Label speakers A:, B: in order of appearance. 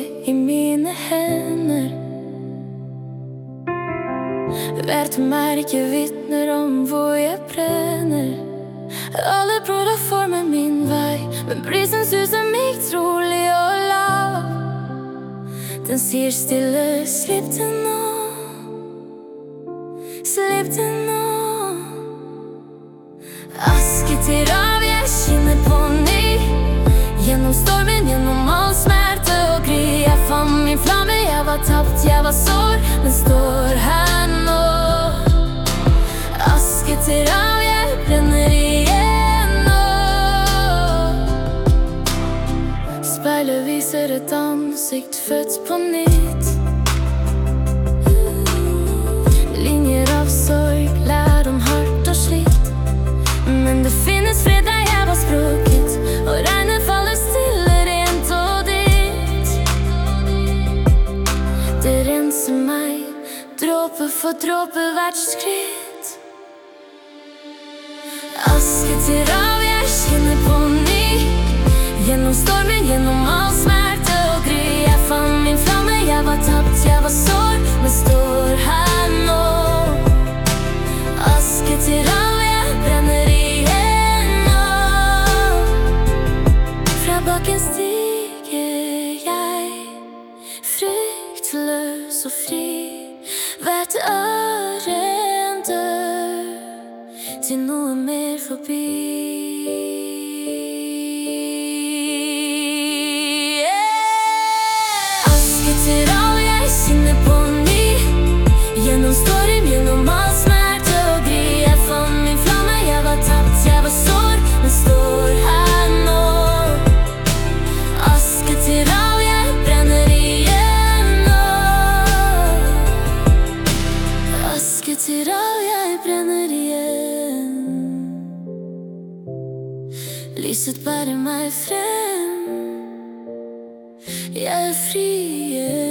A: i mine hender. Hvert merke vitner om hvor jeg brenner. Alle broder former min vei, men prisen suser meg trolig og lav. Den sier stille, slipp det nå. Slipp det nå. Aske til rav, jeg skinner på ny. Gjennom stormen, gjennom all smerte og gry. Jeg fant min flamme, jeg var tapt, jeg var sår, men står her nå. Aske til rav, jeg brenner igjen nå. Speilet viser et ansikt født på nytt. Linjer av sorg, lær om hardt og slitt. Men det finnes fred der jeg var sprukket, og regnet faller stille, rent og ditt. Det renser meg, dråpe for dråpe, hvert skritt. Aske til rav, jeg skinner på ny. Gjennom stormen, gjennom all smerte og gry. Jeg fant min flamme, jeg var tapt, jeg var sår, men står her nå. Aske til rav, jeg brenner igjen nå. Fra bakken stiger jeg, fryktløs og fri. Hvert ørren dør til noe mer forbi. Aske til rav, jeg skinner på ny. Gjennom storm, gjennom all smerte og gry. Jeg fant min flamme, jeg var tapt, jeg var sår, men står her nå. Aske til rav, jeg brenner igjen nå. Aske til rav, jeg brenner igjen. Lyset bærer meg frem. Jeg er fri igjen.